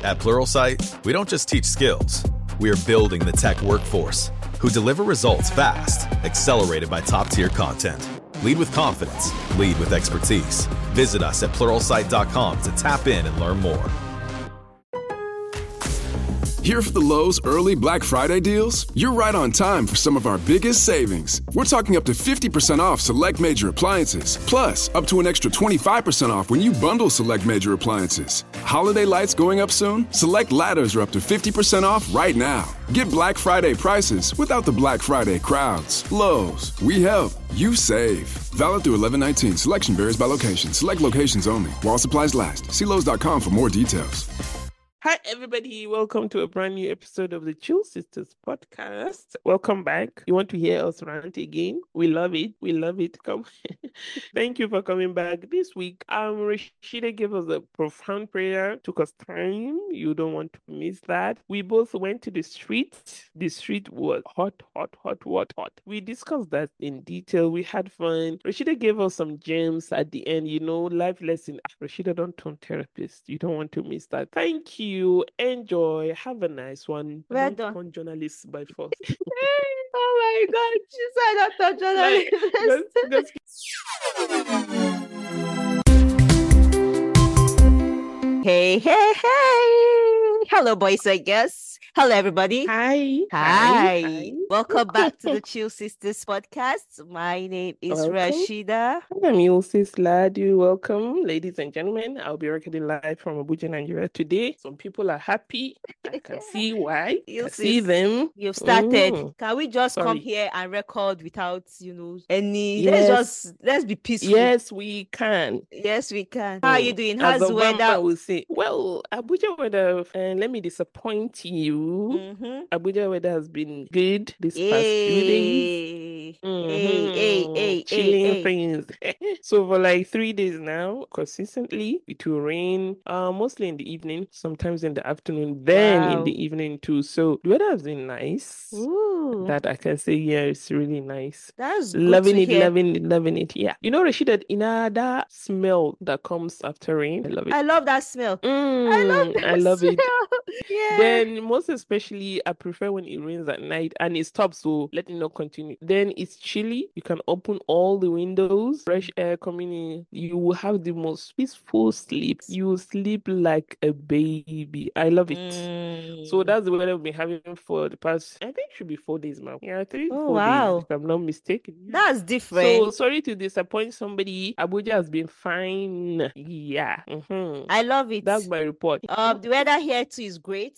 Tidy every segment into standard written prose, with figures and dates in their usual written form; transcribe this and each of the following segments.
At Pluralsight, we don't just teach skills. We are building the tech workforce who deliver results fast, accelerated by top-tier content. Lead with confidence. Lead with expertise. Visit us at Pluralsight.com to tap in and learn more. Here for the Lowe's early Black Friday deals? You're right on time for some of our biggest savings. We're talking up to 50% off select major appliances, plus up to an extra 25% off when you bundle select major appliances. Holiday lights going up soon? Select ladders are up to 50% off right now. Get Black Friday prices without the Black Friday crowds. Lowe's, we help, you save. Valid through 11/19. Selection varies by location. Select locations only. While supplies last. See Lowe's.com for more details. Hi, everybody. Welcome to a brand new episode of the Chill Sisters podcast. Welcome back. You want to hear us rant again? We love it. We love it. Come. Thank you for coming back. This week, Rashida gave us a profound prayer. Took us time. You don't want to miss that. We both went to the street. The street was hot. We discussed that in detail. We had fun. Rashida gave us some gems at the end. Life lesson. Rashida, don't turn therapist. You don't want to miss that. Thank you. Enjoy. Have a nice one. Well Don't done. turn journalists by force. Oh my God, she said I thought journalist. Hey. Hello, boys, I guess. Hello, everybody. Hi. Welcome back to the Chill Sisters podcast. My name is Rashida. I'm Ulysses Ladu. Welcome, ladies and gentlemen. I'll be recording live from Abuja, Nigeria today. Some people are happy. I can see why. I see them. You've started. Can we just come here and record without, any... Yes. Let's be peaceful. Yes, we can. How are you doing? How's the weather? I will say, well, Abuja weather, and let me disappoint you. Abuja weather has been good this past few days. Chilling things. So for like 3 days now, consistently, it will rain, mostly in the evening, sometimes in the afternoon, then in the evening too. So the weather has been nice. Ooh. That I can say, yeah, it's really nice. That's good loving to it, hear. loving it. Yeah. Rashida, that smell that comes after rain. I love it. I love that smell. I love it. Yeah. Then most especially, I prefer when it rains at night and it stops, so let it not continue. Then it's chilly. You can open all the windows, fresh air coming in. You will have the most peaceful sleep. You will sleep like a baby. I love it. So that's the weather we've been having for the past, I think it should be 4 days now. Yeah, 4 days, if I'm not mistaken. That's different. So sorry to disappoint somebody. Abuja has been fine. Yeah. I love it. That's my report. The weather here too is great,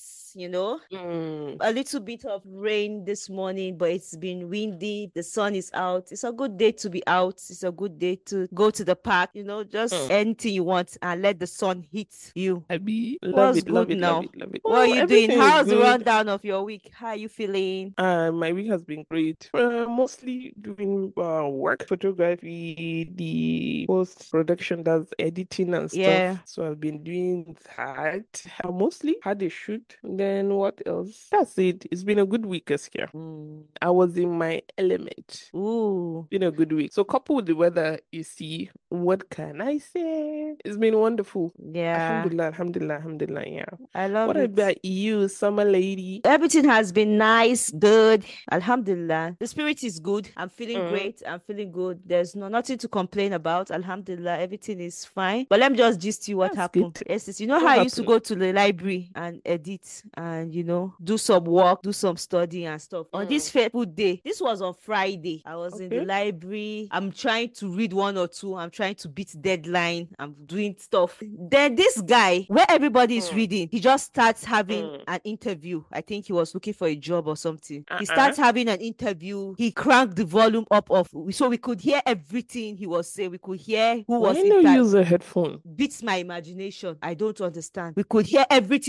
A little bit of rain this morning, but it's been windy. The sun is out. It's a good day to be out. It's a good day to go to the park, just anything you want and let the sun hit you. Love it. What are you doing? How's the rundown of your week? How are you feeling? My week has been great. Mostly doing work, photography, the post-production, that's editing and stuff. Yeah. So I've been doing that. I mostly had a shoot. Then what else? That's it. It's been a good week, Askia. I was in my element. Ooh. Been a good week. So coupled with the weather, you see, what can I say? It's been wonderful. Yeah. Alhamdulillah, yeah. I love What it. about you, summer lady? Everything has been nice, good. Alhamdulillah. The spirit is good. I'm feeling great. I'm feeling good. There's nothing to complain about. Alhamdulillah. Everything is fine. But let me just gist you what happened. Good. Yes, how I used to go to the library and edit and, do some work, do some study and stuff. On this fateful day, this was on Friday. I was in the library. I'm trying to read one or two. I'm trying to beat deadline. I'm doing stuff. Then this guy, where everybody is reading, he just starts having an interview. I think he was looking for a job or something. He starts having an interview. He cranked the volume up so we could hear everything he was saying. We could hear who was Why not use a headphone? Beats my imagination. I don't understand. We could hear everything he was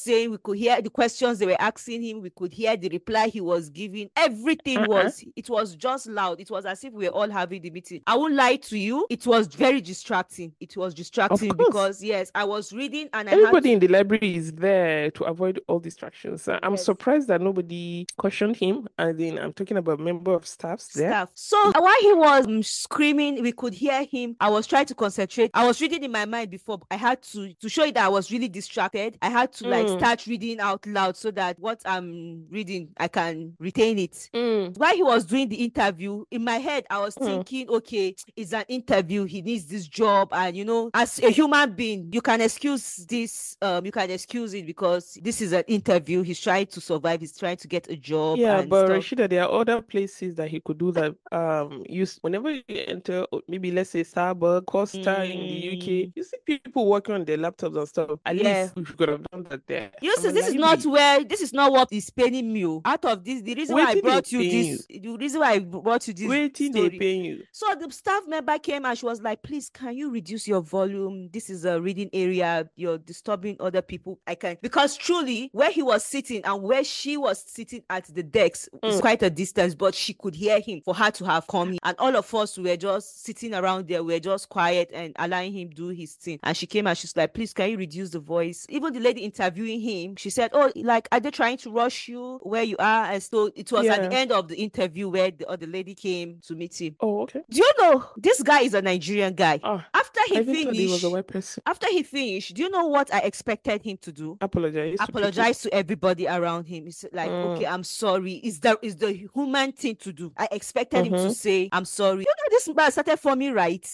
saying. We could hear the questions they were asking him. We could hear the reply he was giving. Everything it was just loud. It was as if we were all having the meeting. I won't lie to you. It was very distracting. It was distracting because, yes, I was reading and everybody in the library is there to avoid all distractions. I'm surprised that nobody cautioned him. And then I'm talking about member of staffs there. So while he was screaming, we could hear him. I was trying to concentrate. I was reading in my mind before. I had to show you that I was really distracted. I had to like start reading out loud so that what I'm reading, I can retain it. While he was doing the interview, in my head, I was thinking, okay, it's an interview. He needs this job. And, you know, as a human being, you can excuse this. You can excuse it because this is an interview. He's trying to survive. He's trying to get a job. Yeah, and but stuff. Rashida, there are other places that he could do that. Whenever you enter, maybe let's say Starbucks, Costa in the UK, you see people working on their laptops and stuff. At least we could have done that there. You see, this is not what is paying me. Out of this, the reason why I brought you this, waiting story. They paying you. So the staff member came and she was like, please, can you reduce your volume? This is a reading area. You're disturbing other people. Because truly, where he was sitting and where she was sitting at the decks is quite a distance, but she could hear him for her to have come in. And all of us were just sitting around there. We were just quiet and allowing him do his thing. And she came and she's like, please, can you reduce the voice? Even the lady interviewing him, she said, oh, like, are they trying to rush you where you are? And so it was at the end of the interview where the lady came to meet him. Oh, okay. Do you know this guy is a Nigerian guy? After he finished, he was a white person. After he finished, do you know what I expected him to do? Apologize to everybody around him. It's like, okay, I'm sorry. Is the human thing to do? I expected him to say, I'm sorry. You know, this man started for me right.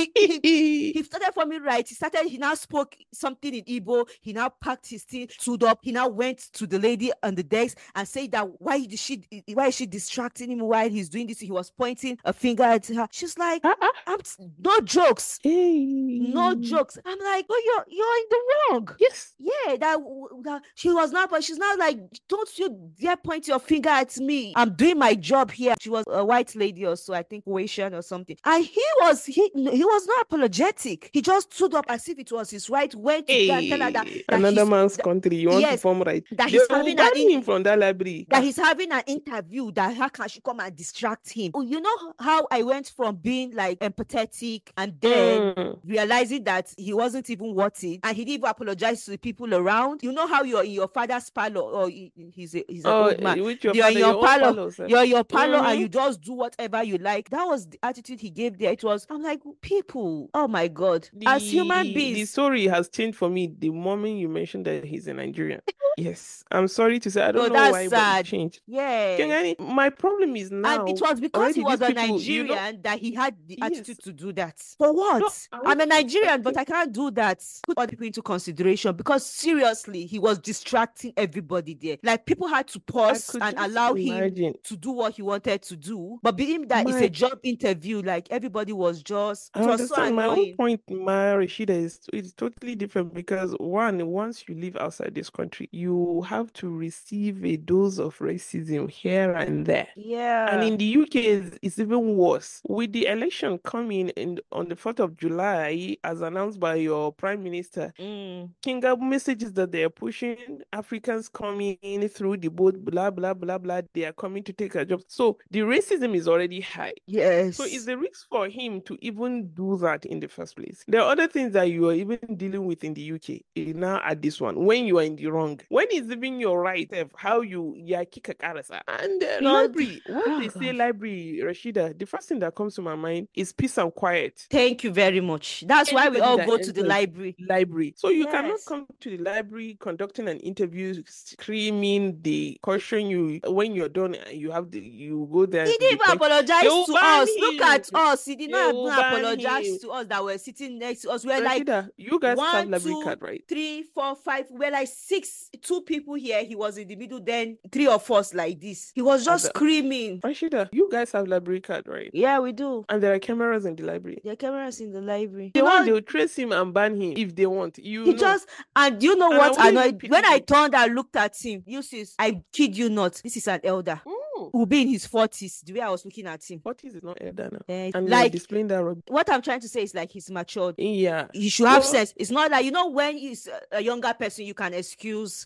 He started for me right. He now spoke something in Igbo. He now packed his thing, stood up. He now went to the lady on the desk and said that why is she distracting him while he's doing this? He was pointing a finger at her. She's like, no jokes. No jokes. I'm like, oh, you're in the wrong. Yes. Yeah, that she was not, but she's not like, don't you dare point your finger at me. I'm doing my job here. She was a white lady or so, I think Asian or something. And he was not apologetic. He just stood up as if it was his right, went to tell her that another man's country. You want to form right. That he's having him from that library. That he's having an interview. That how can she come and distract him? Oh, you know how I went from being like empathetic and then realizing that he wasn't even worth it, and he didn't even apologize to the people around. You know how you're in your father's parlor, or he's an old man. You're in your parlor. You're in your parlor, and you just do whatever you like. That was the attitude he gave there. I'm like, people, oh my God, as human beings. The story has changed for me the moment you mentioned that he's a Nigerian. Yes, I'm sorry to say, I don't know why, but it changed. Yeah. My problem is now, and it was because he was a Nigerian that he had the attitude to do that. For what? No, I'm a Nigerian, but I can't do that. Put other people into consideration, because seriously, he was distracting everybody there. Like, people had to pause and allow him to do what he wanted to do. But being that it's a job interview, like, everybody was just, it was so annoying. My own point, Rashida, is totally different, because once you live outside this country, you have to receive a dose of racism here and there. Yeah. And in the UK, it's even worse. With the election coming on the 4th of July, as announced by your Prime Minister, Kinga messages that they are pushing Africans coming in through the boat, blah, blah, blah, blah. They are coming to take a job. So the racism is already high. Yes. So it's a risk for him to even do that in the first place. There are other things that you are even dealing with in the UK. Now at this one, when you are in the wrong, when it's even your right, how you kick a karasa. And library, when they say library, Rashida, the first thing that comes to my mind is peace and quiet. Thank you very much. That's why we all go to the library. So you cannot come to the library conducting an interview, screaming, they caution you. When you're done, you go there. He didn't even apologize to us. Look at us. He did not even apologize to us that were sitting next to us. We're Rashida, like, you guys have 1, library 2, card, right? 3, 4, 5. We're like 6, 2 people here. He was in the middle, then 3 of us like this. He was just screaming. Rashida, you guys have library card, right? Yeah, we do. And there are cameras in the library. There are cameras in the library. They'll trace him and ban him if they want. And you know what annoyed? When I turned and looked at him, I kid you not, this is an elder. will be in his 40s. The way I was looking at him. 40s is not elder now. And like displaying that what I'm trying to say is like he's matured. Yeah. He should have sense. It's not like, when he's a younger person, you can excuse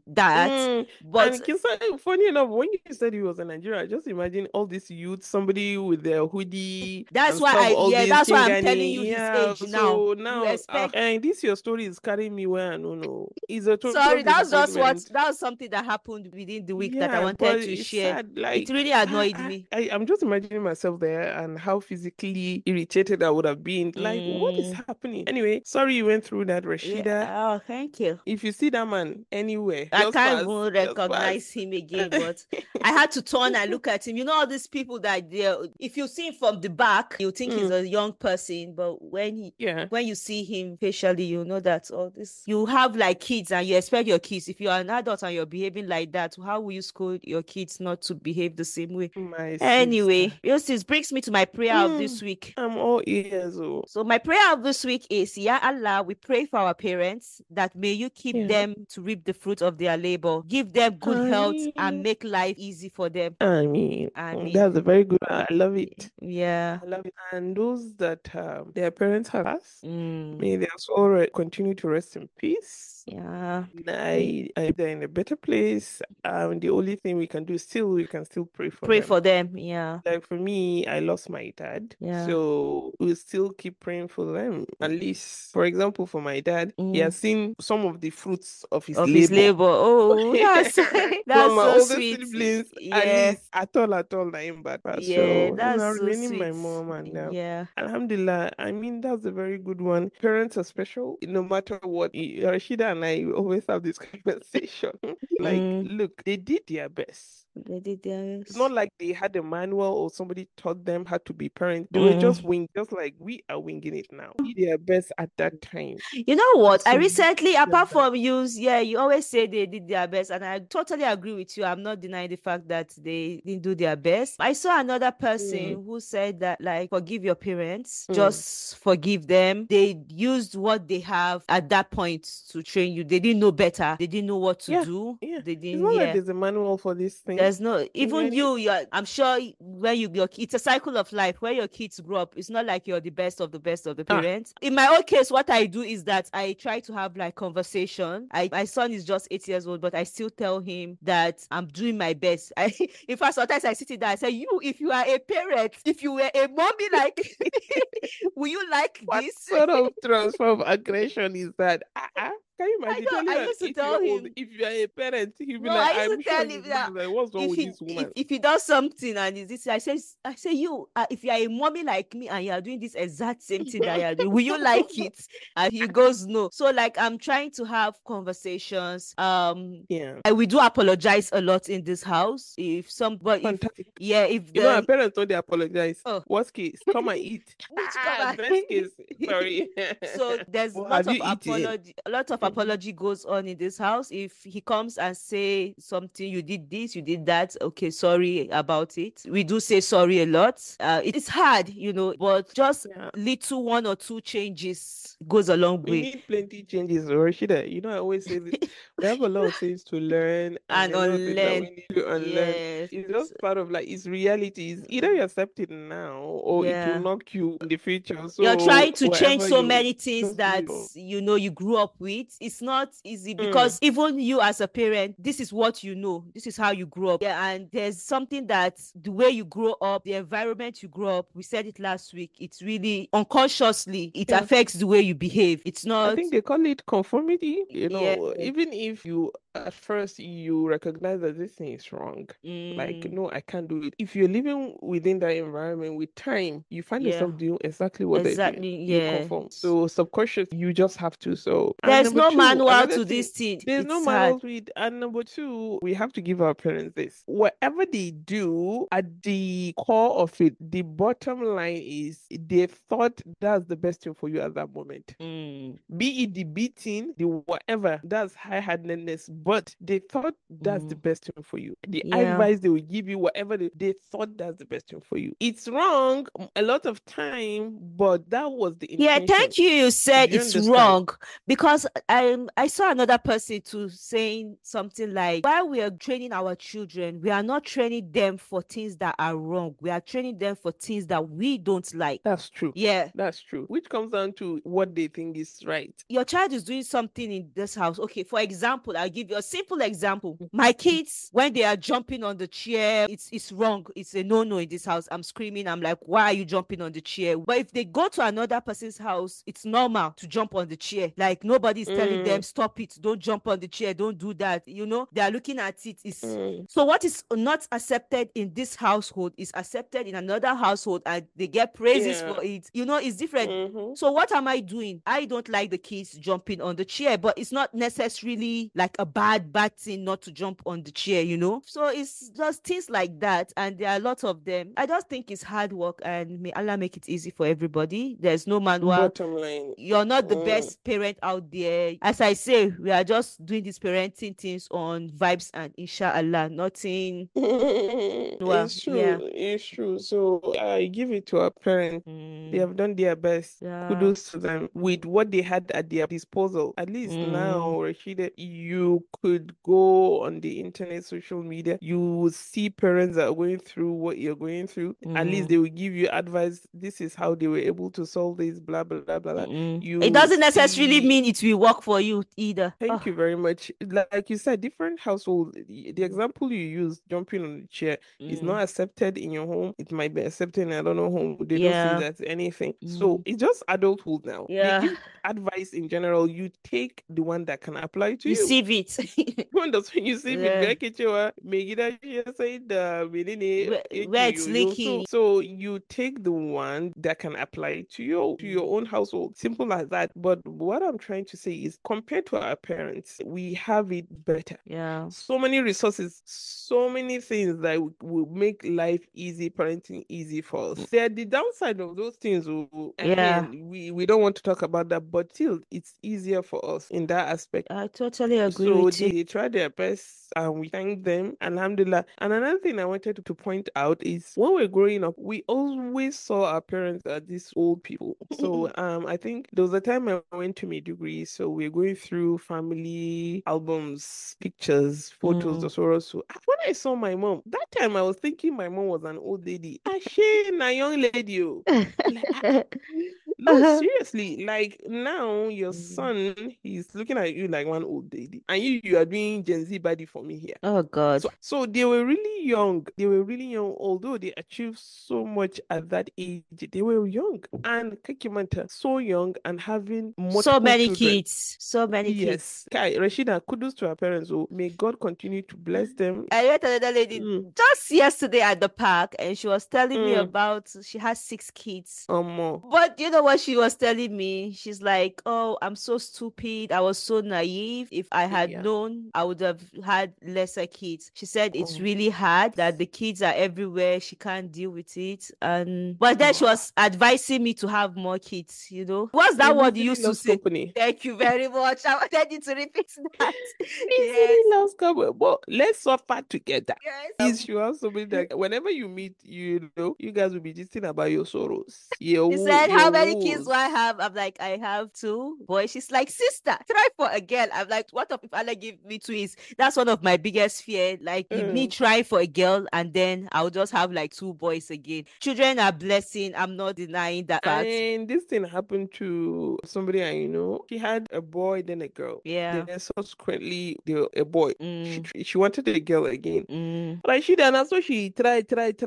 that. But and funny enough, when you said he was in Nigeria, just imagine all these youth, somebody with their hoodie. That's why that's why I'm telling you his age now. So now, and this your story is carrying me where I don't know. Sorry, that was something that happened within the week that I wanted to share. Sad. Like, it really annoyed me. I'm just imagining myself there and how physically irritated I would have been. Like, what is happening? Anyway, sorry you went through that, Rashida. Yeah. Oh, thank you. If you see that man anywhere, I can't even recognize him again, but I had to turn and look at him. All these people that if you see him from the back, you think he's a young person, but when you see him facially, you know that all this. You have like kids and you expect your kids. If you are an adult and you're behaving like that, how will you scold your kids not to behave the same way? Anyway, this brings me to my prayer of this week. I'm all ears. So my prayer of this week is, Ya Allah, we pray for our parents that may you keep them to reap the fruit of their labor. Give them good health and make life easy for them. I mean. That's a very good. I love it. Yeah. I love it. And those that their parents have passed, may their soul continue to rest in peace. Yeah. They're in a better place. The only thing we can do we can still pray for them. Pray for them, yeah. Like for me, I lost my dad. Yeah. So we'll still keep praying for them. At least, for example, for my dad, he has seen some of the fruits of his labor. Oh, that's so sweet. Siblings, at all, but yeah, that's so remaining sweet. My mom and yeah. Alhamdulillah. I mean, that's a very good one. Parents are special, no matter what. Rashida and I always have this conversation. Look, they did their best. They did their best. It's not like they had a manual or somebody taught them how to be parents. They were just like we are winging it now. They did their best at that time. You know what? I recently, apart from you always say they did their best, and I totally agree with you. I'm not denying the fact that they didn't do their best. I saw another person who said that, like, forgive your parents, just forgive them. They used what they have at that point to train you. They didn't know better. They didn't know what to do. Yeah. They didn't. It's not like there's a manual for this thing. There's no, even I'm sure when it's a cycle of life where your kids grow up. It's not like you're the best of the parents. In my own case, what I do is that I try to have like conversation. My son is just 8 years old, but I still tell him that I'm doing my best. In fact, sometimes I sit there and say, if you are a parent, if you were a mommy, like, will you like what this? What sort of transfer of aggression is that? Can you imagine? I used to tell him, if you are a parent, he'll be I used to tell him that like, what's wrong with this woman? If he does something and is this, I say if you are a mommy like me and you are doing this exact same thing that you are doing, will you like it? And he goes, no. So like, I'm trying to have conversations. We do apologize a lot in this house. If somebody, our parents don't apologize. Worst case, come and eat. Best case, sorry. So there's lots of apology. A lot of apology goes on in this house. If he comes and say something, you did this, you did that, okay, sorry about it. We do say sorry a lot. It's hard, but just little 1 or 2 changes goes a long way. We need plenty changes, Rashida. I always say this. We have a lot of things to learn and unlearn. We need to unlearn. Yes. It's just part of it's reality. It's either you accept it now or it will knock you in the future. So you're trying to change so many things that you grew up with. It's not easy because even you as a parent, this is what you know. This is how you grew up. Yeah, and there's something that the way you grow up, the environment you grow up, we said it last week, it's really unconsciously, it affects the way you behave. It's not. I think they call it conformity. Even if you at first you recognize that this thing is wrong, like, no, I can't do it. If you're living within that environment with time, you find yourself doing exactly what they're doing. You conform. So subconscious, you just have to. So there's no manual to this thing. There's no manual to it. And number 2, we have to give our parents this. Whatever they do, at the core of it, the bottom line is they thought that's the best thing for you at that moment. Be it the beating, the whatever, that's high-handedness. but they thought that's the best thing for you. The Yeah. advice they will give you, whatever they thought that's the best thing for you. It's wrong a lot of time, but that was the intention. Yeah, thank you. You said Do you it's understand? wrong because I saw another person too saying something like, while we are training our children, we are not training them for things that are wrong. We are training them for things that we don't like. That's true. Yeah. That's true. Which comes down to what they think is right. Your child is doing something in this house. Okay, for example, I'll give you a simple example. My kids, when they are jumping on the chair, it's wrong. It's a no-no in this house. I'm screaming. I'm like, why are you jumping on the chair? But if they go to another person's house, it's normal to jump on the chair. Like nobody's telling them, stop it, don't jump on the chair, don't do that. You know, they are looking at it. So what is not accepted in this household is accepted in another household, and they get praises for it. You know, it's different. So what am I doing? I don't like the kids jumping on the chair, but it's not necessarily like a bad thing not to jump on the chair, you know? So it's just things like that, and there are a lot of them. I just think it's hard work, and may Allah make it easy for everybody. There's no manual. Bottom line. You're not the best parent out there. As I say, we are just doing these parenting things on vibes, and inshallah, nothing. It's true. Yeah. It's true. So I give it to our parents. They have done their best. Yeah. Kudos to them with what they had at their disposal. At least now, Rashida, you could go on the internet, social media. You will see parents that are going through what you're going through. At least they will give you advice. This is how they were able to solve this, blah, blah, blah, blah. It doesn't necessarily mean it will work for you either. Thank you very much. Like you said, different households. The example you use, jumping on the chair, is not accepted in your home. It might be accepted in another home. They don't see that anything. So it's just adulthood now. Yeah. They give advice in general. You take the one that can apply to you. Receive it. When you see where it's leaking. So you take the one that can apply to your own household. Simple as that. But what I'm trying to say is, compared to our parents, we have it better. Yeah. So many resources, so many things that will make life easy, parenting easy for us. The downside of those things, we don't want to talk about that, but still, it's easier for us in that aspect. I totally agree So with you. they try their best, and we thank them. Alhamdulillah. And another thing I wanted to point out is, when we're growing up, we always saw our parents as these old people. So I think there was a time I went to my degree, so we're going through family albums, pictures, photos, so when I saw my mom, that time I was thinking my mom was an old lady. She a young lady. No, seriously, like now your son, he's looking at you like one old lady, and you are doing Gen Z body for me here. Oh God. So they were really young. Although they achieved so much at that age. They were young, and Kakimanta, so young and having so many children. kids. So many kids. Kai, Rashida, kudos to our parents. Oh, may God continue to bless them. I met another lady just yesterday at the park, and she was telling me about, she has 6 kids. But you know what she was telling me? She's like, oh, I'm so stupid. I was so naive. If I had known, I would have had lesser kids. She said it's really hard, that the kids are everywhere. She can't deal with it. But then she was advising me to have more kids, you know. What's that word you used to say? Company. Thank you very much. I wanted you to repeat that. Loves company. But let's suffer together. Yes. You have somebody that whenever you meet, you know, you guys will be just thinking about your sorrows. He said, how many kids do I have? I'm like, I have 2 boys. She's like, sister, try for a girl. I'm like, what if Allah give me twins? That's one of my biggest fear. Like, me trying for a girl, and then I'll just have like 2 boys again. Children are blessing. I'm not denying that fact. And this thing happened to somebody I know. She had a boy, then a girl. Yeah. Then subsequently, a boy. She wanted a girl again. Like she done, so she try.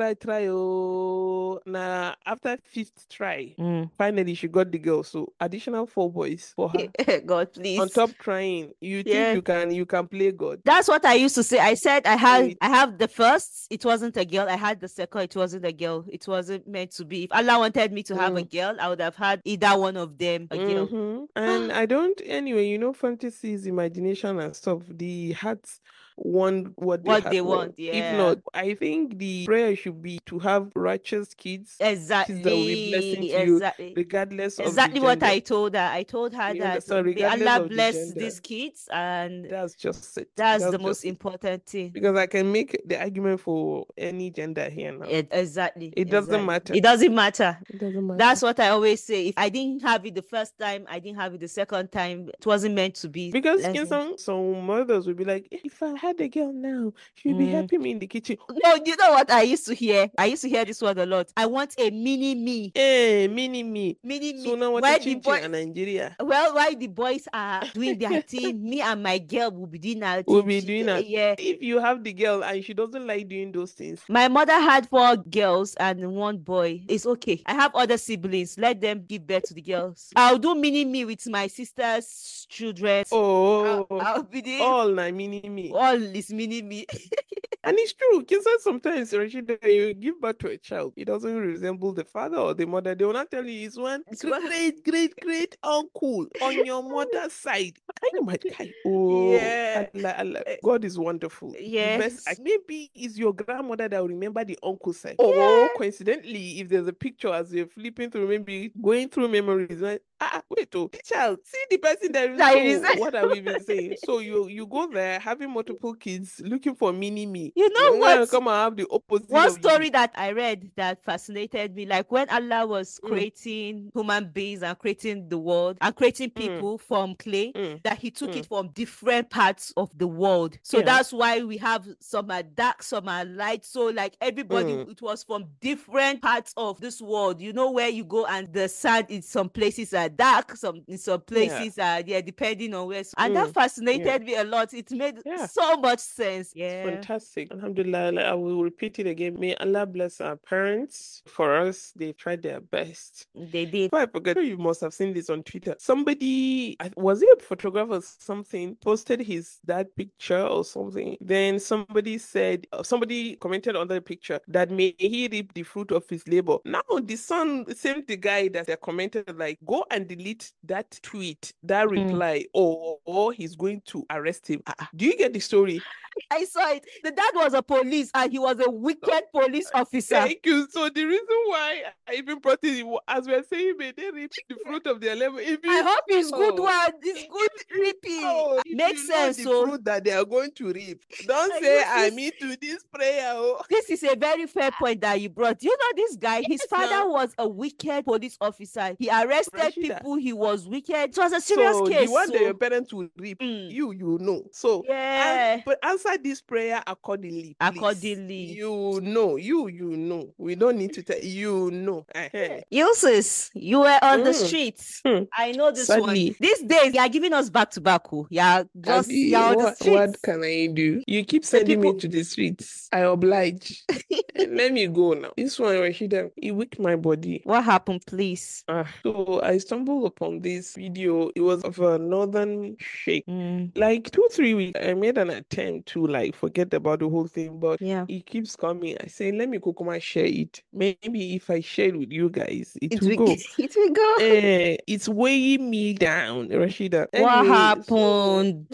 Oh, now after 5th try, finally she got the girl. So additional 4 boys for her. God, please. On top trying, you think you can play God. That's what I used to say. I said I have the first. It wasn't a girl. I had the second. It wasn't a girl. It wasn't meant to be. If Allah wanted me to have a girl, I would have had either one of them a girl. And I don't. Anyway, you know, fantasies, imagination, and stuff. The hearts want what they want. Yeah. If not, I think the prayer should be to have righteous kids. Exactly. Kids that will be blessing to you, regardless of exactly the what gender. I told her. I told her that may Allah bless these kids, and and that's just it. that's the most important thing. Because I can make the argument for any gender here now. Exactly. It doesn't matter. It doesn't matter. It doesn't matter. That's what I always say. If I didn't have it the first time, I didn't have it the second time, it wasn't meant to be. Because some mothers would be like, if I had a girl now, she'd be helping me in the kitchen. No, you know what I used to hear? I used to hear this word a lot. I want a mini me. Mini me. Mini me. So now what the boys in Nigeria? Well, while the boys are doing their thing, me and my girl will be doing our thing. We'll be doing that. Yeah. If you have the girl and she doesn't like doing those things. My mother had 4 girls and 1 boy. It's okay. I have other siblings. Let them give birth to the girls. I'll do mini me with my sister's children. Oh, I'll be the all mini me. All is mini me. And it's true. Sometimes, Rashida, you give birth to a child, it doesn't resemble the father or the mother. They will not tell you it's one great uncle on your mother's side. Can you imagine? Oh, yeah. Allah. God is wonderful. Yes. Maybe it's your grandmother that will remember the uncle side. Yeah. Or coincidentally, if there's a picture as you're flipping through, maybe going through memories, like, child, see the person that what have we been saying? So you go there having multiple kids looking for mini me. You know what? Come and have the opposite. One story that I read that fascinated me, like when Allah was creating human beings and creating the world and creating people from clay, that he took it from different parts of the world. So that's why we have some are dark, some are light. So like everybody, it was from different parts of this world. You know where you go and the sand in some places are dark, in some places are depending on where. And that fascinated me a lot. It made so much sense. Yeah. Fantastic. Alhamdulillah, I will repeat it again. May Allah bless our parents. For us, they tried their best. They did. Before I forget, you must have seen this on Twitter. Somebody, was it a photographer or something, posted his dad picture or something. Then somebody commented on the picture that may he reap the fruit of his labor. Now the son, the guy that they commented, like, go and delete that tweet, that reply, or he's going to arrest him. Do you get the story? I saw it. The dad was a police and he was a wicked police officer. Thank you. So the reason why I even brought it, as we're saying, may they reap the fruit of their labor. I hope it's good one. It's good reaping. Makes sense. The fruit that they are going to reap. Don't say I mean to this prayer. This is a very fair point that you brought. You know this guy, his father was a wicked police officer. He arrested people. He was wicked. It was a serious case. The one that your parents will reap, you know. So but answer this prayer accordingly. Please. Accordingly. You know. We don't need to tell you. Ulysses, you were on the streets. I know this Sadly. one. These days, you are giving us back to back. Yeah, just you're on the streets. What can I do? You keep sending me to the streets. I oblige. Let me go now. This one, Rashida, it weak my body. What happened, please? So I stumbled upon this video. It was of a northern sheikh. Like 2-3 weeks, I made an attempt to forget about the whole thing, but it keeps coming. I say, let me Kokoma share it. Maybe if I share it with you guys, it will go. It will go. It's weighing me down, Rashida. What happened?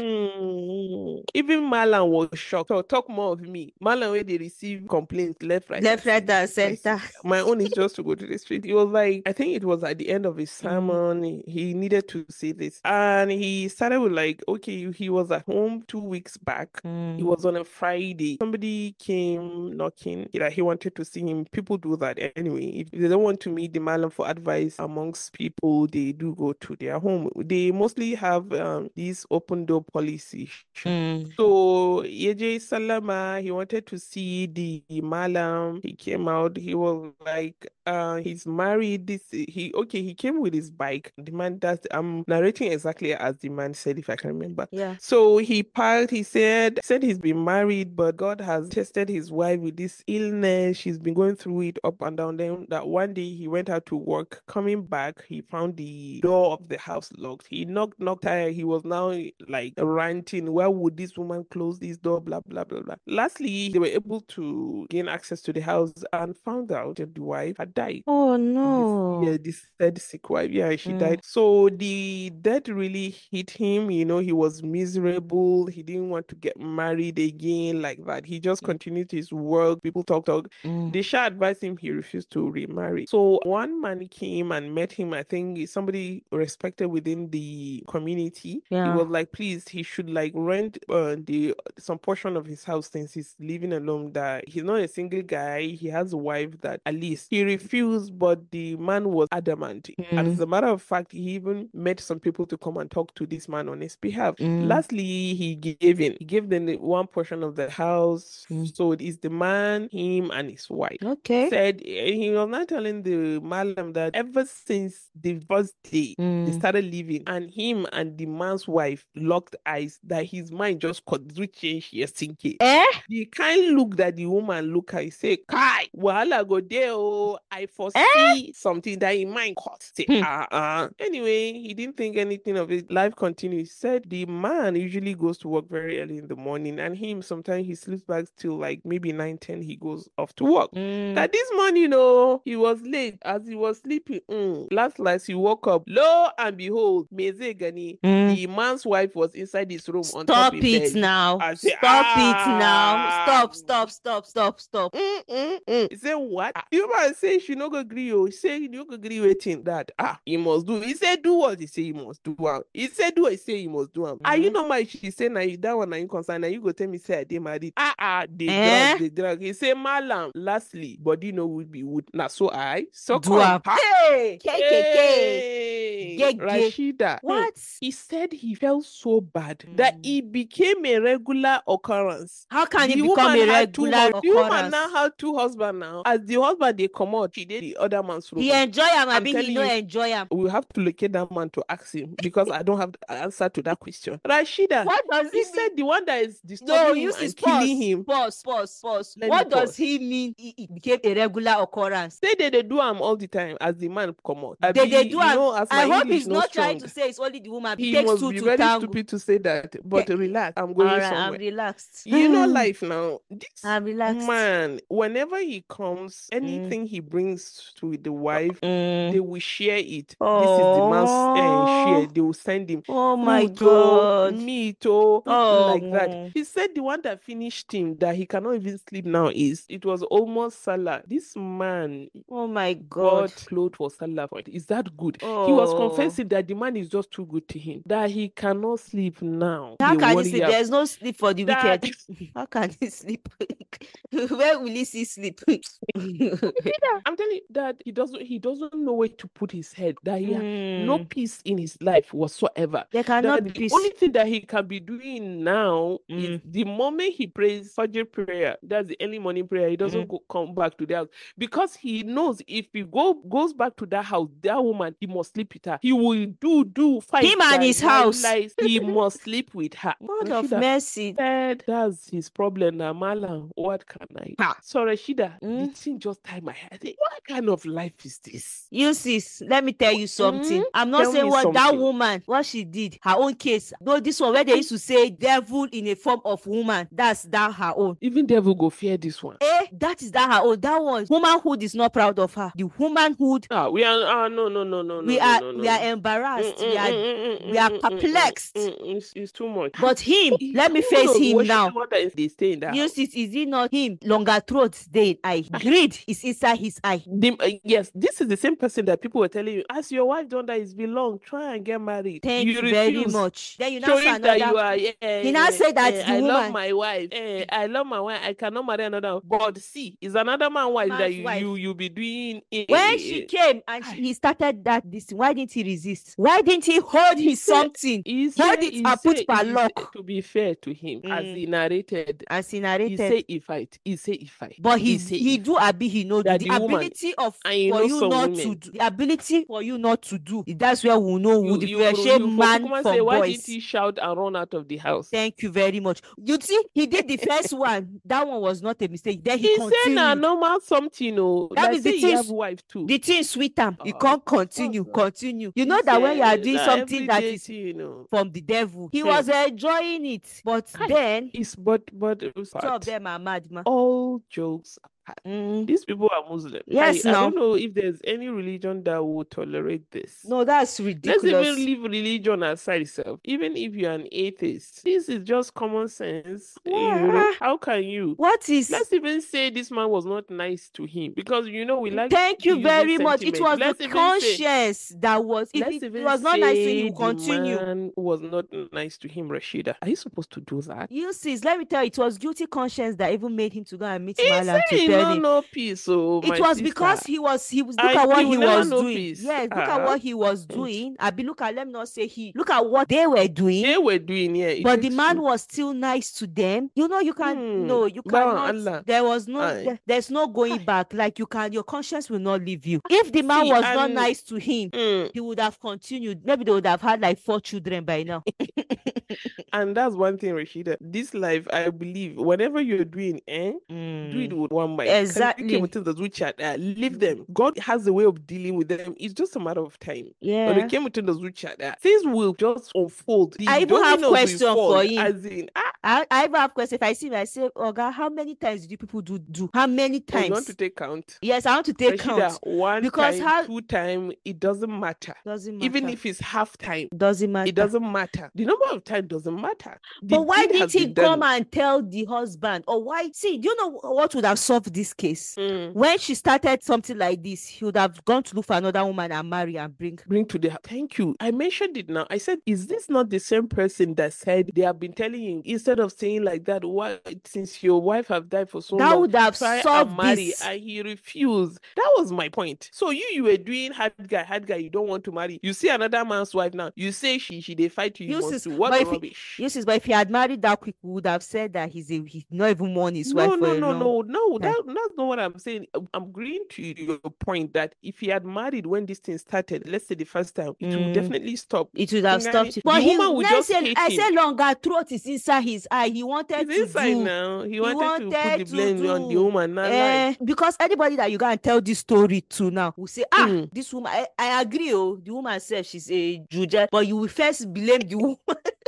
Even Malan was shocked. So talk more of me. Malan, where they receive complaints left, right, and center. My own is just to go to the street. It was like, I think it was at the end of his sermon. He needed to say this, and he started with okay, he was at home 2 weeks back. It was on a Friday. Somebody came knocking that he wanted to see him. People do that anyway. If they don't want to meet the Malam for advice amongst people, they do go to their home. They mostly have these open door policy. So Yeje Salama, he wanted to see the Malam. He came out. He was like, he's married. He came with his bike. The man I'm narrating exactly as the man said, if I can remember. Yeah. So he parked. He said he's been married, but God has tested his wife with this illness. She's been going through it up and down. Then that one day he went out to work. Coming back, he found the door of the house locked. He knocked. He was now ranting. Why would this woman close this door? door, blah, blah, blah, blah. Lastly, they were able to gain access to the house and found out that the wife had died. Oh no. This third sick wife, she died. So the death really hit him. He was miserable. He didn't want to get married again like that. He just continued his work. People talk. They advised him, he refused to remarry. So one man came and met him. I think it's somebody respected within the community. He was like, please, he should like rent some portion of his house since he's living alone. That he's not a single guy. He has a wife that at least he refused, but the man was adamant. As a matter of fact, he even met some people to come and talk to this man on his behalf. Lastly, he gave in. He gave them one portion of the house. So it is the man, him, and his wife. Okay. Said he was not telling the Malam that ever since the first day they started living, and him and the man's wife locked eyes, that his mind just could change yesterday. The kind look that the woman look at, he say, Kai, wahala go there, oh, I foresee something that in mind cost. Anyway, he didn't think anything of it. Life continued. He said the man usually goes to work very early in the morning, and him sometimes he sleeps back till like maybe 9-10 he goes off to work. That this morning, he was late as he was sleeping. Last he woke up. Lo and behold, Meze Gani, the man's wife was inside his room on top of bed. Now. Say, Stop it now. Stop. He said, what? You man say she no go agree. He said, you go agree with him that he must do. He said, do what he say he must do. He said, do what he say he must do. Are you know my? She said, now that one are you concerned? Now you go tell me say I did married. They drug. He said, Malam. Lastly, body no would be wood. Now so I so do up. Hey. Rashida. What? He said he felt so bad that it became a regular occurrence. How can it become a regular occurrence? The woman now had two husbands now. As the husband they come out, she did the other man's room. He enjoy him. I mean, he no enjoy him. We have to locate that man to ask him because I don't have the answer to that question. Rashida, what does he said the one that is disturbing him and killing him. Pause. What does he mean? It became a regular occurrence. Say they do him all the time as the man come out. They do him. I hope English he's not trying to say it's only the woman. He takes must two be to very tango. stupid to say that. But relax, I'm going somewhere. I'm relaxed. You know life now. I'm relaxed. Man, whenever he comes, anything he brings to the wife, they will share it. This is the man's share. They will send him. Oh my God. Meat, like that. He said the one that finished him, that he cannot even sleep now, it was almost Salah. This man, oh my God, clothes for Salah. Is that good? He was confessing that the man is just too good to him, that he cannot sleep now. How can he sleep? There's no sleep for the wicked. How can he sleep? Where will he see sleep? I'm telling you that he doesn't know where to put his head, that he has no peace in his life whatsoever. There cannot be peace. The only thing that he can be doing now is the moment he prays Fajr prayer, that's the early morning prayer, he doesn't come back to the house, because he knows if he goes back to that house, that woman, he must sleep with her. He will fight him and his house. He must sleep with her. God of mercy. That's his problem now, Malam. What can I do? So Rashida, the thing just tied my head. What kind of life is this? You sis, let me tell you something. I'm not saying what that woman, what she did, her own case. No, this one where they used to say devil in a form of woman, that's that her own. Even devil go fear this one. That is that her own. That one, womanhood is not proud of her. The womanhood. We are no. We are embarrassed. We are perplexed. It's too much. But him, let me face him now. They stay in that you see, is it not him? Longer throat, they eye. Greed is inside his eye. Yes, this is the same person that people were telling you, as your wife don't die, it's belong, try and get married. Thank you very much. Then you now say another. That you are, he now say that the I woman. love my wife. I love my wife. I cannot marry another. But see, it's another man's wife that you be doing. When she came and he started this, why didn't he resist? Why didn't he hold his something? Hold it and put padlock. To be fair to him, as he narrated, he say if I. But he do abi he know the ability of for you not to do. The ability for you not to do. That's where we know who differentiate man from boys. Why didn't he shout and run out of the house? Thank you very much. You see, he did the first one. That one was not a mistake. Then he continue. a normal something, That like means say the you have thing, wife too. the thing sweet am. You Oh, can't continue, of course. continue. You He know that when you are said doing that something that everyday is thing, from the devil, he was enjoying it. But then, it's but two of them are madman. all jokes apart. These people are Muslim. Yes, I no. don't know if there's any religion that would tolerate this. No, that's ridiculous. Let's even leave religion aside itself. Even if you're an atheist, this is just common sense. How can you? What is? Let's even say this man was not nice to him, because we like. Thank you very much. It was let's the conscience that was. If it was not nice to him, he will continue. The man was not nice to him, Rashida. Are you supposed to do that? You see, let me tell you, it was guilty conscience that even made him to go and meet Malam to tell him. No peace. So it was because he was. Look at what he was doing. Peace. Yes, look at what he was doing. Look at. Let me not say he. Look at what they were doing. Yeah. But the man was still nice to them. You can. No, you cannot. There was no. There's no going back. Like you can. Your conscience will not leave you. If the man was not nice to him, he would have continued. Maybe they would have had like 4 children by now. And that's one thing, Rashida. This life, I believe, whenever you're doing, do it with one mind. Exactly. Leave them. God has a way of dealing with them. It's just a matter of time. Yeah. When it came to the things will just unfold. I even have a question for you. As in, I even have a question. If I see him, I say, Oga, how many times do people do? How many times? You want to take count? Yes, I want to take count. One because time, 2 times, it doesn't matter. Even if it's half time, doesn't matter. It doesn't matter. The number of time doesn't matter. But why didn't he come and tell the husband? Or why? See, do you know what would have solved this case? When she started something like this, he would have gone to look for another woman and marry and bring to the house. Thank you. I mentioned it now. I said, is this not the same person that said they have been telling him, instead of saying like that, why, since your wife have died for so long, that would have solved this. And he refused. That was my point. So you were doing hard guy, you don't want to marry. You see another man's wife now. You say she they fight you. What rubbish. But if he had married that quick, we would have said that he's not even mourn his wife. No. That's not what I'm saying. I'm agreeing to your point that if he had married when this thing started, let's say the first time, it would definitely stop. It would have stopped. But the woman would just hate him. I said longer throat is inside his eye. He wanted to inside do. Now. He wanted to put the blame on the woman. Not because anybody that you go and tell this story to now will say, this woman. I agree. The woman said she's a Juja, but you will first blame the woman.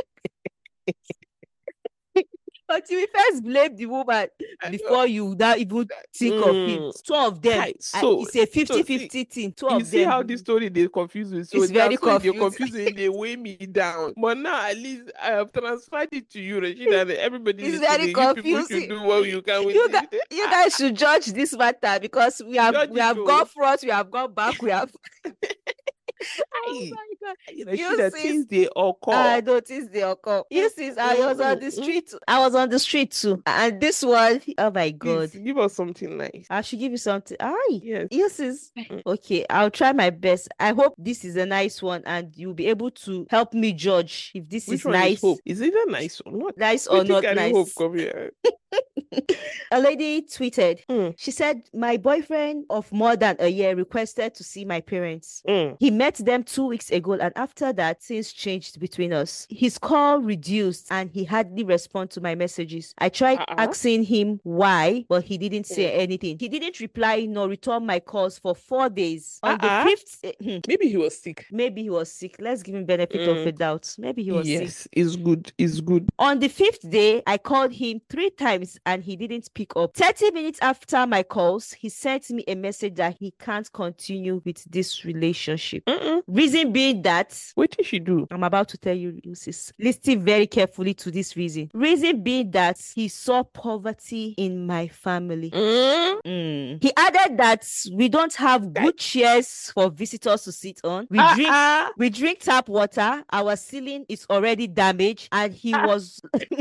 But you will first blame the woman before you now even think of it. 2 of them. It's a 50-50 thing. 2 of them. You see how this story they confuse me. So it's very confusing. They're confusing. They weigh me down. But now at least I have transferred it to you, Rashida, and everybody. It's very confusing. You should do what you can with you guys should judge this matter because we have gone front, we have gone back, we have. Oh my God. Rashida, things they occur. I noticed they occur. You see, I was on the street. I was on the street too. And this one, oh my God. Please, give us something nice. I should give you something. Yes. You see. Okay, I'll try my best. I hope this is a nice one and you'll be able to help me judge if this is nice. Is it a nice or not? Nice or not nice? Hope, come here. A lady tweeted, she said, my boyfriend of more than a year requested to see my parents. He met them 2 weeks ago, and after that, things changed between us. His call reduced, and he hardly responded to my messages. I tried asking him why, but he didn't say anything. He didn't reply nor return my calls for 4 days. On the 5th... Maybe he was sick. Let's give him benefit of the doubt. Maybe he was sick. Yes, it's good. On the 5th day, I called him 3 times, and he didn't pick up. 30 minutes after my calls, he sent me a message that he can't continue with this relationship. Reason being that... What did she do? I'm about to tell you, sis. Listen very carefully to this reason. Reason being that he saw poverty in my family. He added that we don't have good chairs for visitors to sit on. We drink tap water. Our ceiling is already damaged, and he was...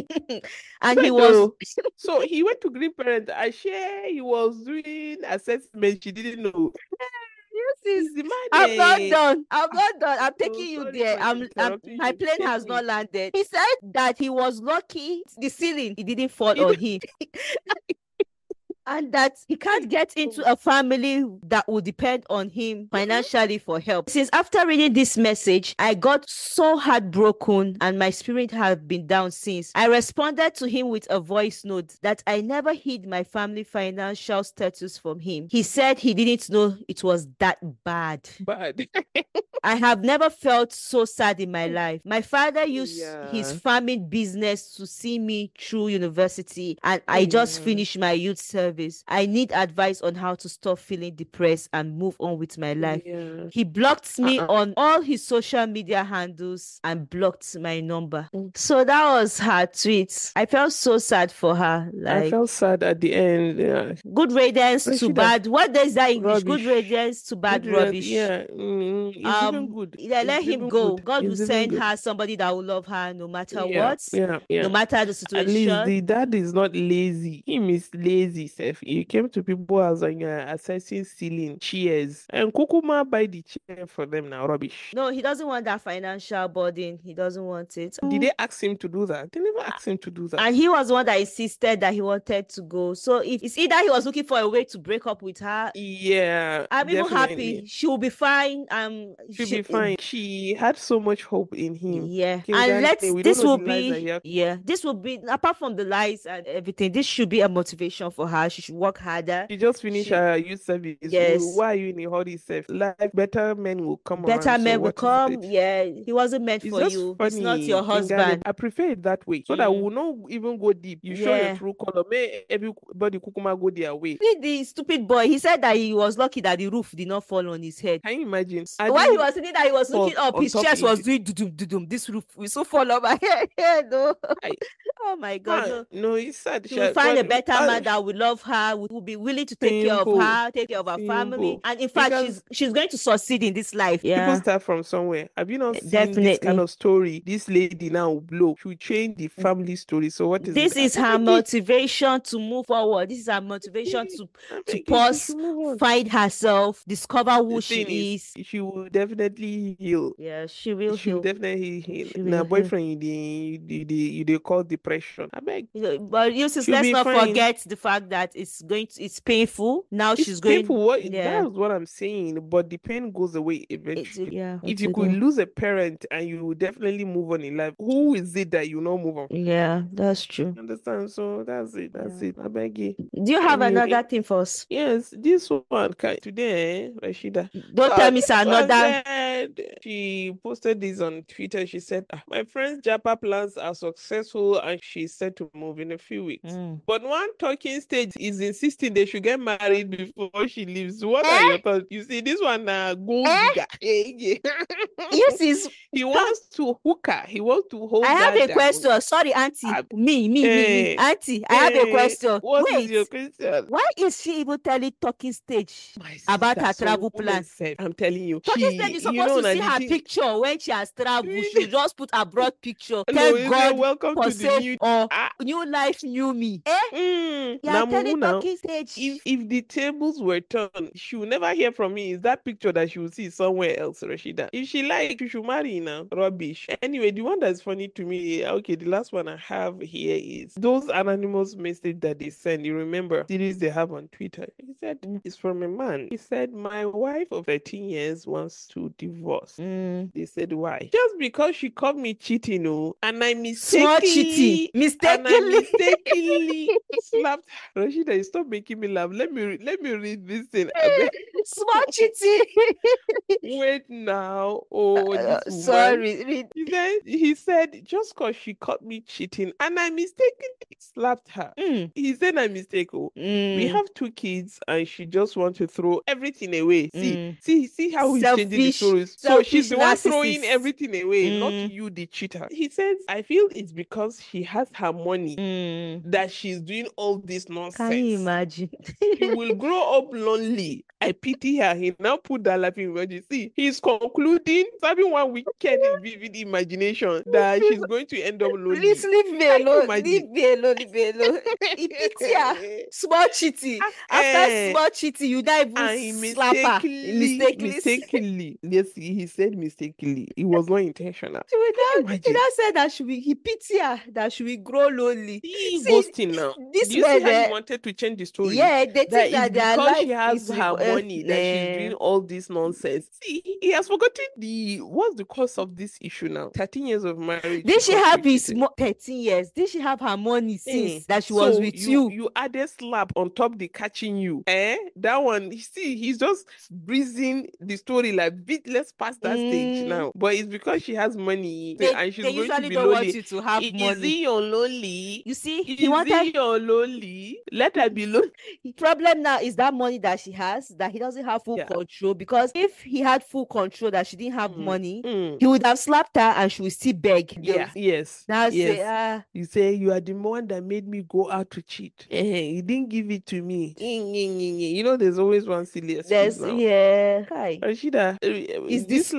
So he went to green parents. I share he was doing assessment. She didn't know. I'm not done. I'm taking you there. My plane has not landed. He said that he was lucky the ceiling it didn't fall on him. and that he can't get into a family that will depend on him financially for help. Since after reading this message, I got so heartbroken and my spirit has been down since. I responded to him with a voice note that I never hid my family financial status from him. He said he didn't know it was that bad. I have never felt so sad in my life. My father used his farming business to see me through university, and I just finished my youth service. I need advice on how to stop feeling depressed and move on with my life. He blocked me on all his social media handles and blocked my number. So that was her tweet. I felt so sad for her. Like, I felt sad at the end. Yeah. Good riddance to bad. What does that English? Rubbish. Good riddance to bad rubbish. Yeah. It's even good. Yeah, let him go. Good. God It's will send good. her somebody that will love her no matter Yeah. what. Yeah. No matter the situation. At least the dad is not lazy. Him is lazy, Seth. He came to people as assessing ceiling chairs. And Kukuma buy the chair for them now. Rubbish. No, he doesn't want that financial burden. He doesn't want it. Did they ask him to do that? They never asked him to do that. And he was the one that insisted that he wanted to go. So if it's either he was looking for a way to break up with her. Yeah. I'm even happy. She will be fine. She'll be fine. She had so much hope in him. Yeah. And this will be, apart from the lies and everything, this should be a motivation for her. She should work harder. She just finished her youth service. Yes. Why are you in a hurry, Seth? Life, better men will come around. Better men will come. Yeah. He wasn't meant for you. It's not your husband. I prefer it that way. So that we will not even go deep. You show your true color. May everybody kukuma go their way. The stupid boy, he said that he was lucky that the roof did not fall on his head. Can you imagine? While he was sitting there, he was looking up. His chest was doing dudum. This roof will so fall over here. No. Oh my God. No, it's sad. She will find a better man that will love her, will be willing to take care of her, take care of her family. And in fact, she's going to succeed in this life. Yeah. People start from somewhere. Have you not seen this kind of story? This lady now will blow. She will change the family story. So what is this? Is her motivation to move forward. This is her motivation to pause, find herself, discover who she is. She will definitely heal. Yeah, she will heal. She will definitely heal. Now, boyfriend, you call depression. I beg. But let's not forget the fact that it's painful. Now she's going. Painful. That's what I'm saying. But the pain goes away eventually. If you could lose a parent and you definitely move on in life, who is it that you not move on? Yeah, that's true. Understand? So that's it. I beg you. Do you have another thing for us? Yes, this one today, Rashida. Don't tell me it's another. She posted this on Twitter. She said, "My friend's Japa plans are successful and she's set to move in a few weeks. But one talking stage is insisting they should get married before she leaves. What are your thoughts? You see, this one gold digger. Yes, he wants to hook her. He wants to hold her. I have a question. Sorry, Auntie. Me. Auntie, I have a question. What is your question? Why is she even telling talking stage about her travel plans? I'm telling you. Talking stage is supposed to see her picture when she has traveled. She just put a broad picture. Thank God welcome for to the new life, new me. Now, talking stage. If the tables were turned, she will never hear from me. Is that picture that she will see somewhere else, Rashida? If she like, she should marry now. Rubbish. Anyway, the one that's funny to me, okay, the last one I have here is those anonymous message that they send. You remember series they have on Twitter? He said it's from a man. He said, my wife of 13 years wants to divorce. They said, why? Just because she caught me cheating, and I mistakenly slapped her. Rashida, stop making me laugh. Let me read this thing. Small cheating. Wait now. Sorry. He said, just because she caught me cheating and I mistakenly slapped her. He said, I mistake. We have 2 kids and she just wants to throw everything away. See how he's changing the stories. So she's the one throwing everything away, not you, the cheater. He says, I feel it's because she has her money that she's doing all this nonsense. Can you imagine? She will grow up lonely I pity her. He now put that laughing emoji. See, he's concluding, having one wicked vivid imagination that she's going to end up lonely. Please leave me Can you alone. imagine? Leave me alone. Leave me alone. He pity her. Small chitty. After small chitty, you not even slap her. Mistakenly. Yes, he said mistakenly. It was not intentional. He now said that he pity her, that she will grow lonely. See, ghosting now. This Do you see how he wanted to change the story? Yeah, they think that that their because life she has is her money that she's doing all this nonsense. See, he has forgotten what's the cause of this issue now? 13 years of marriage. Did she have 13 years? Did she have her money since that she was with you? You added slap on top the catching you. That one, see, he's just breezing the story like let's pass that stage now. But it's because she has money and she's going to be don't lonely. Want you to have money. Is he your lonely? You see, he wanted your lonely. Let her be lonely. The problem now is that money that she has, that he doesn't have full control. Because if he had full control, that she didn't have money, he would have slapped her and she would still beg. Yes. Now you say you are the one that made me go out to cheat. You didn't give it to me. You know, there's always one silly excuse now. Yeah. Hi. Rashida, is this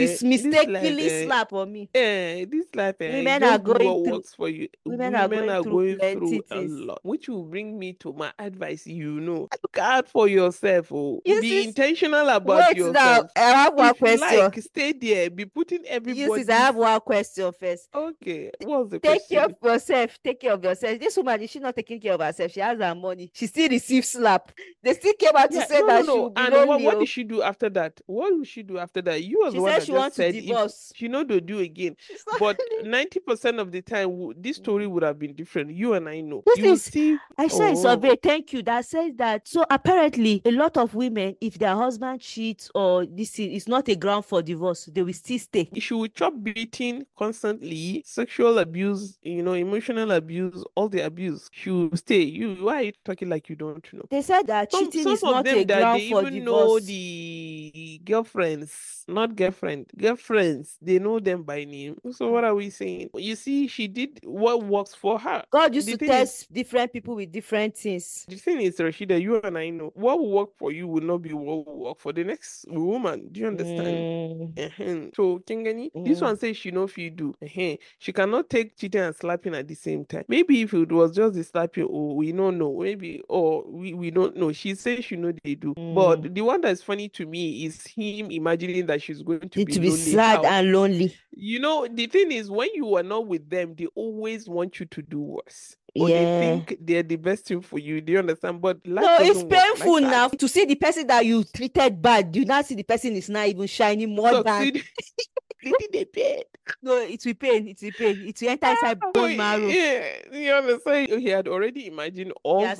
mistakenly slap on me? This life, women are going what through. Works for you. Women are going through a lot, which will bring me to my advice. Look out for yourself. Be intentional about yourself. Now, I have one question. Like, stay there. Be putting everybody. I have one question first. Okay, what's the question? Take care of yourself. Take care of yourself. This woman, is she not taking care of herself? She has her money. She still receives slap. They still came out to say that she will be lonely. What did she do after that? What will she do after that? You was the one that just said she know to do again. But 90% of the time, this story would have been different. You and I know. I saw a survey. Thank you. That says that. So apparently, a lot of women, if their husband cheats or this is not a ground for divorce, they will still stay. She will chop beating constantly, sexual abuse, emotional abuse, all the abuse. She will stay. Why are you talking like you don't know? They said that cheating is not a ground for divorce. They even know the girlfriends, not girlfriends. They know them by name. So what are we saying? You see, she did what works for her. God used to test different people with different things. The thing is, Rashida, you and I know what will work for you will not be what will work for the next woman. Do you understand? So Kingani, this one says she know if you do. She cannot take cheating and slapping at the same time. Maybe if it was just the slapping, we don't know. Maybe we don't know. She says she know they do. But the one that's funny to me is him imagining that she's going to be sad and lonely. The thing is, when you are not with them, they always want you to do worse. Or they think they're the best thing for you. Do you understand? But it's painful like now to see the person that you treated bad. You now see the person is not even shining more than. They paid. No, it will pain. It will enter inside bone marrow. Yeah, you understand? He had already imagined all that.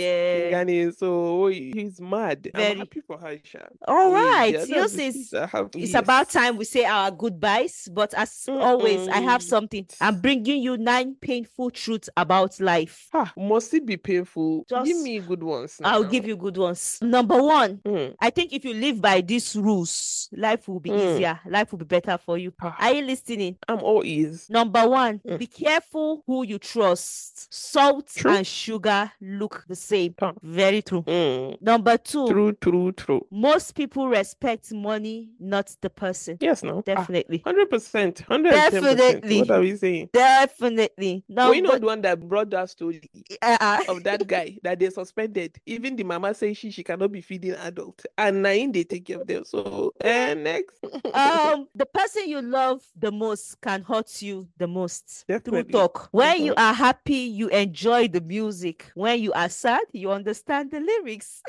So he's mad. I'm happy for her. All right. It's about time we say our goodbyes. But as always, I have something. I'm bringing you 9 painful truths about life. Must it be painful? Give me good ones. I'll give you good ones. Number 1, I think if you live by these rules, life will be easier. Life will be better for you. Are you listening? I'm all ears. Number 1, be careful who you trust. Salt and sugar look the same. Very true. Number 2, true. Most people respect money, not the person. Yes, no. Definitely. 100%. 110%. Definitely. What are we saying? Definitely. No, you know the one that brought that story of that guy that they suspended. Even the mama says she cannot be feeding adult, and now they take care of them. So next. The person you love the most can hurt you the most. Definitely. True talk. When you are happy, you enjoy the music. When you are sad, you understand the lyrics.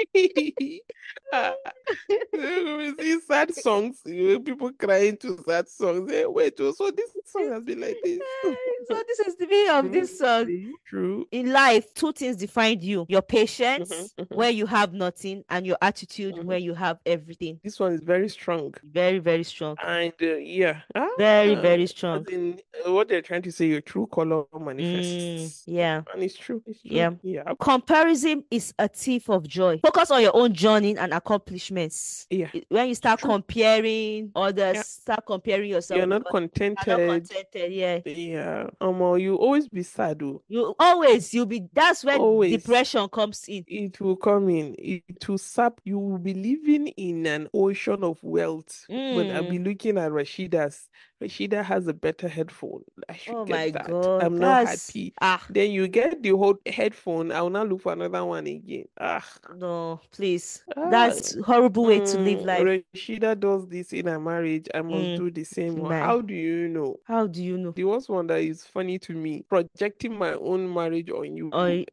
See sad songs, people crying to sad songs. Wait, so this song has been like this. So this is the meaning of this song. True. In life, 2 things define you: your patience, where you have nothing, and your attitude, where you have everything. This one is very strong. Very, very strong. And Yeah. Very, very strong. As in, what they're trying to say, your true color manifests. Yeah. And it's true. It's true. Yeah. Yeah. Comparison is a thief of joy. Focus on your own journey and accomplishments. Yeah. When you start True. comparing others, Yeah. start comparing yourself. You're not because you're not contented. contented. Yeah. Yeah. You always be sad. Oh. You'll be, that's where Always. depression comes in. It will come in. It will sap. You will be living in an ocean of wealth. But I'll be looking at Rashida's. Rashida has a better headphone. I should Oh get my that. God. I'm not happy. Then you get the whole headphone. I'll now look for another one again. No, please. That's horrible way to live life. Rashida does this in her marriage. I must do the same one. How do you know? How do you know? The worst one that is funny to me, projecting my own marriage on you. I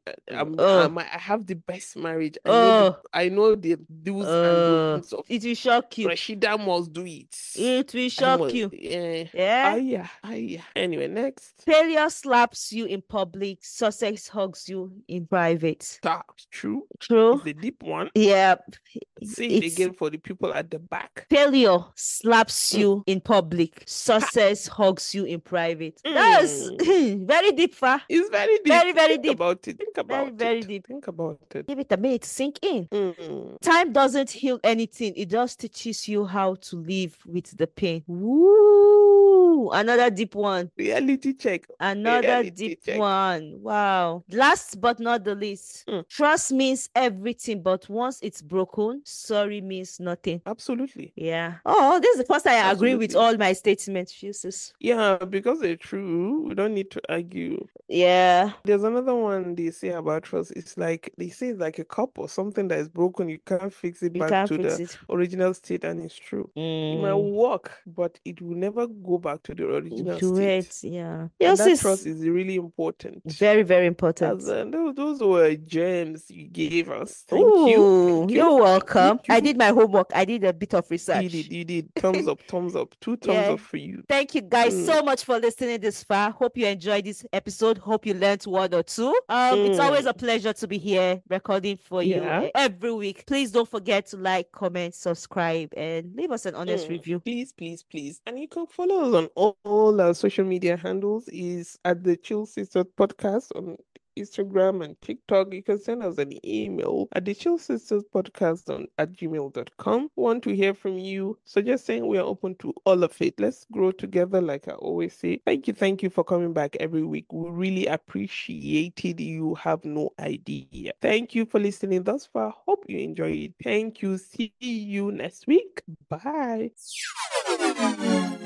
have the best marriage. I know the do's and don'ts of it will shock you. Rashida must do it. It will shock you. Yeah. Anyway, next. Failure slaps you in public, success hugs you in private. That's true. True. It's the deep one. Yeah. Say it again for the people at the back. Failure slaps you in public, success hugs you in private. That's very deep, Fa. It's very deep. Very, very Think deep. About it. Think about it. Very deep. Think about it. Give it a minute to sink in. Time doesn't heal anything. It just teaches you how to live with the pain. Woo! Another deep one. Reality check. Another deep one. Wow. Last but not the least, trust means everything, but once it's broken, sorry means nothing. Absolutely. Yeah. Oh, this is the first time I agree with all my statements, Fuses. Yeah, because they're true. We don't need to argue. Yeah. There's another one they say about trust. It's like they say it's like a cup or something that is broken. You can't fix it back to the original state, and it's true. It might work, but it will never go back to the original state. Yeah. And that trust is really important. Very, very important. Those were gems you gave us. Thank you. You're welcome. I did my homework. I did a bit of research. You did. Thumbs up, thumbs up. 2 thumbs up for you. Thank you guys so much for listening this far. Hope you enjoyed this episode. Hope you learned one or two. It's always a pleasure to be here recording for you every week. Please don't forget to like, comment, subscribe, and leave us an honest review. Please. And you can follow us on all our social media handles is at the Chill Sisters Podcast on Instagram and TikTok. You can send us an email at the Chill Sisters Podcast at gmail.com. Want to hear from you? Suggesting we are open to all of it. Let's grow together, like I always say. Thank you for coming back every week. We really appreciate it. You have no idea. Thank you for listening thus far. Hope you enjoy it. Thank you. See you next week. Bye.